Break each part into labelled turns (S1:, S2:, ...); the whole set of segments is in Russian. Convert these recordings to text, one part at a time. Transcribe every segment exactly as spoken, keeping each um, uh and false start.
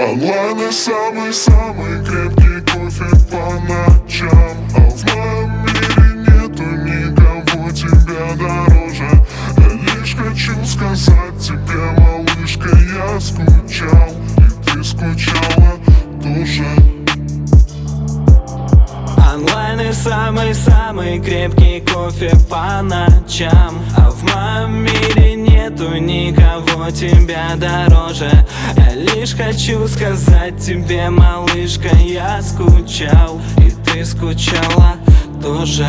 S1: Онлайн самый-самый крепкий кофе по ночам, а в моем мире нету никого тебя дороже. Я лишь хочу сказать тебе, малышка, я скучал, и ты скучала тоже.
S2: Онлайн и самый-самый крепкий кофе по ночам, а в моем мире нету никого тебя дороже. Я лишь хочу сказать тебе, малышка, я скучал, и ты скучала тоже.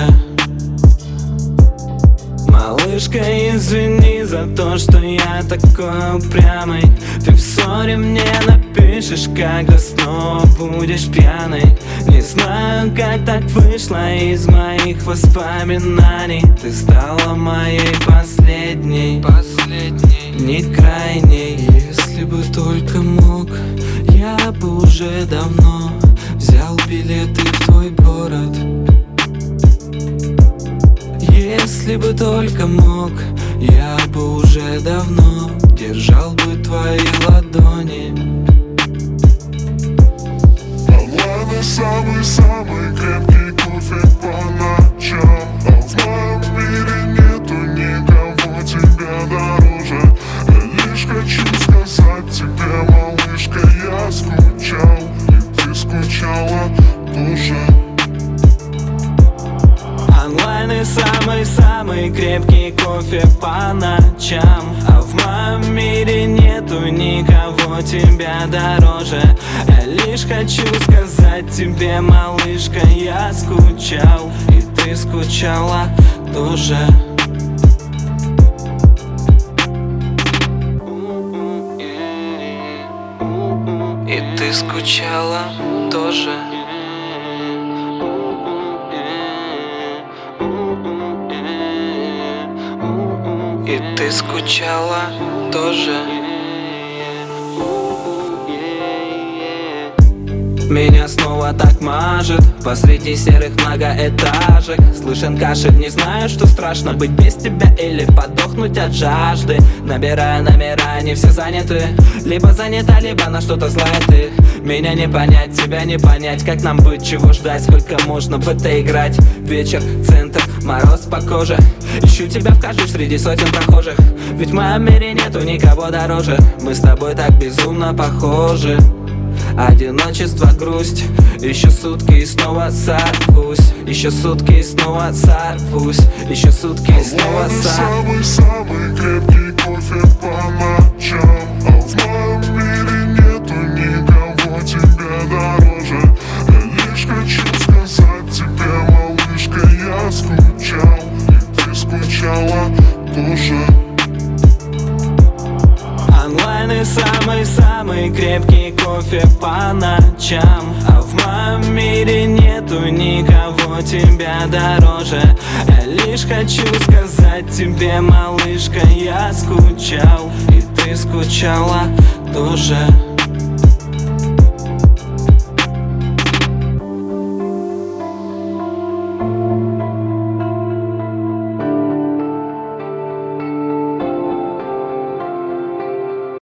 S2: Малышка, извини за то, что я такой упрямый. Ты в ссоре мне напишешь, когда снова будешь пьяный. Не знаю, как так вышло из моих воспоминаний. Ты стала моей последней, последней, не крайней. Если бы только мог, я бы уже давно взял билеты в твой город. Если бы только мог, я бы уже давно держал бы твои ладони.
S1: Онлайн самый-самый крепкий кофе по ночам, а в моем мире нету никого тебя дороже. Я лишь хочу сказать тебе, малышка, я скучал, и ты скучала тоже.
S2: Онлайн и самый-самый крепкий кофе по ночам, а в моем мире нету никого тебя дороже. Я лишь хочу сказать тебе, малышка, я скучал, и ты скучала тоже. И ты скучала тоже. И ты скучала тоже. Меня снова так мажет посреди серых многоэтажек. Слышен кашель, не знаю, что страшно, быть без тебя или подохнуть от жажды. Набирая номера, они все заняты. Либо занята, либо на что-то злая ты. Меня не понять, тебя не понять. Как нам быть, чего ждать, сколько можно в это играть? Вечер, центр, мороз по коже. Ищу тебя в каждой среди сотен прохожих. Ведь в моем мире нету никого дороже. Мы с тобой так безумно похожи. Одиночество, грусть. Еще сутки и снова сорвусь. Еще сутки и снова сорвусь. Еще сутки и снова сорвусь.
S1: Самый-самый крепкий кофе по ночам, а в моем мире нету никого тебя дороже. Я лишь хочу сказать тебе, малышка, я скучал, и ты скучала тоже.
S2: Онлайн и самый-самый крепкий кофе по ночам, а в моем мире нету никого тебя дороже. Я лишь хочу сказать тебе, малышка, я скучал, и ты скучала тоже.